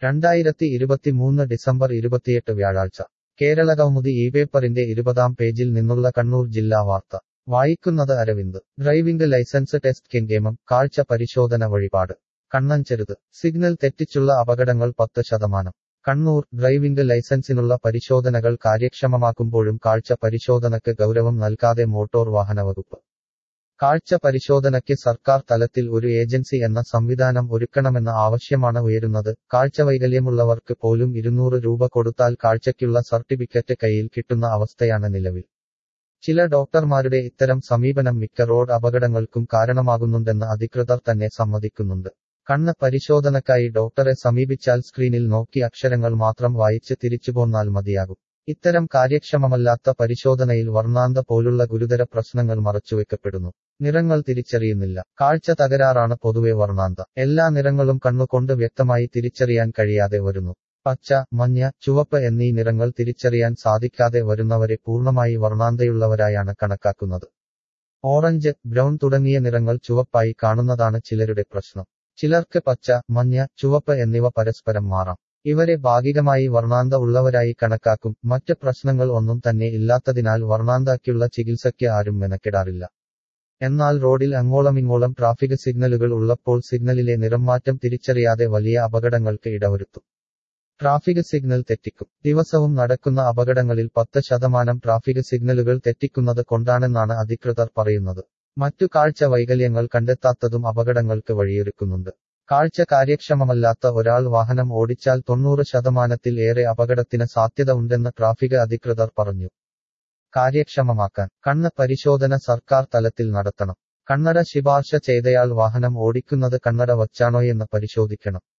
2023 December 28 വ്യാഴാഴ്ച കേരളകൗമുദി ഈ പേപ്പറിന്റെ 20-ാം പേജിൽ നിന്നുള്ള കണ്ണൂർ ജില്ലാ വാർത്ത വായിക്കുന്നത് അരവിന്ദ് ഡ്രൈവിംഗ് ലൈസൻസ് ടെസ്റ്റ് കെങ്കേമം കാഴ്ച പരിശോധന വഴിപാട് കണ്ണഞ്ചരുത് സിഗ്നൽ തെറ്റിച്ചുള്ള അപകടങ്ങൾ 10%. കണ്ണൂർ ഡ്രൈവിംഗ് ലൈസൻസിനുള്ള പരിശോധനകൾ കാര്യക്ഷമമാക്കുമ്പോഴും കാഴ്ച പരിശോധനയ്ക്ക് ഗൗരവം നൽകാതെ മോട്ടോർ വാഹന വകുപ്പ്. കാഴ്ച പരിശോധനയ്ക്ക് സർക്കാർ തലത്തിൽ ഒരു ഏജൻസി എന്ന സംവിധാനം ഒരുക്കണമെന്ന ആവശ്യമാണ് ഉയരുന്നത്. കാഴ്ചവൈകല്യമുള്ളവർക്ക് പോലും 200 രൂപ കൊടുത്താൽ കാഴ്ചയ്ക്കുള്ള സർട്ടിഫിക്കറ്റ് കയ്യിൽ കിട്ടുന്ന അവസ്ഥയാണ് നിലവിൽ. ചില ഡോക്ടർമാരുടെ ഇത്തരം സമീപനം മിക്ക റോഡ് അപകടങ്ങൾക്കും കാരണമാകുന്നുണ്ടെന്ന് അധികൃതർ തന്നെ സമ്മതിക്കുന്നുണ്ട്. കണ്ണ് പരിശോധനക്കായി ഡോക്ടറെ സമീപിച്ചാൽ സ്ക്രീനിൽ നോക്കി അക്ഷരങ്ങൾ മാത്രം വായിച്ച് തിരിച്ചുപോന്നാൽ മതിയാകും. ഇത്തരം കാര്യക്ഷമമല്ലാത്ത പരിശോധനയിൽ വർണ്ണാന്ധ പോലുള്ള ഗുരുതര പ്രശ്നങ്ങൾ മറച്ചുവെക്കപ്പെടുന്നു. നിറങ്ങൾ തിരിച്ചറിയുന്നില്ല. കാഴ്ച തകരാറാണ് പൊതുവെ വർണ്ണാന്ധ. എല്ലാ നിറങ്ങളും കണ്ണുകൊണ്ട് വ്യക്തമായി തിരിച്ചറിയാൻ കഴിയാതെ വരുന്നു. പച്ച, മഞ്ഞ, ചുവപ്പ് എന്നീ നിറങ്ങൾ തിരിച്ചറിയാൻ സാധിക്കാതെ വരുന്നവരെ പൂർണ്ണമായി വർണ്ണാന്ധയുള്ളവരായാണ് കണക്കാക്കുന്നത്. ഓറഞ്ച്, ബ്രൗൺ തുടങ്ങിയ നിറങ്ങൾ ചുവപ്പായി കാണുന്നതാണ് ചിലരുടെ പ്രശ്നം. ചിലർക്ക് പച്ച, മഞ്ഞ, ചുവപ്പ് എന്നിവ പരസ്പരം മാറാം. ഇവരെ ഭാഗികമായി വർണ്ണാന്ധ ഉള്ളവരായി കണക്കാക്കും. മറ്റ് പ്രശ്നങ്ങൾ ഒന്നും തന്നെ ഇല്ലാത്തതിനാൽ വർണ്ണാന്ധയ്ക്കുള്ള ചികിത്സയ്ക്ക് ആരും മെനക്കെടാറില്ല. എന്നാൽ റോഡിൽ അങ്ങോളമിങ്ങോളം ട്രാഫിക് സിഗ്നലുകൾ ഉള്ളപ്പോൾ സിഗ്നലിലെ നിറംമാറ്റം തിരിച്ചറിയാതെ വലിയ അപകടങ്ങൾക്ക് ഇടവരുത്തും. Traffic signal തെറ്റിക്കും. ദിവസവും നടക്കുന്ന അപകടങ്ങളിൽ 10% ട്രാഫിക് സിഗ്നലുകൾ തെറ്റിക്കുന്നത് കൊണ്ടാണെന്നാണ് അധികൃതർ പറയുന്നത്. മറ്റു കാഴ്ച വൈകല്യങ്ങൾ കണ്ടെത്താത്തതും അപകടങ്ങൾക്ക് വഴിയൊരുക്കുന്നുണ്ട്. കാഴ്ച കാര്യക്ഷമമല്ലാത്ത ഒരാൾ വാഹനം ഓടിച്ചാൽ 90%-ത്തിൽ ഏറെ അപകടത്തിന് സാധ്യത ഉണ്ടെന്ന് ട്രാഫിക് അധികൃതർ പറഞ്ഞു. കാര്യക്ഷമമാക്കാൻ കണ്ണ് പരിശോധന സർക്കാർ തലത്തിൽ നടത്തണം. കണ്ണട ശിപാർശ ചെയ്തയാൾ വാഹനം ഓടിക്കുന്നത് കണ്ണട വച്ചാണോയെന്ന് പരിശോധിക്കണം.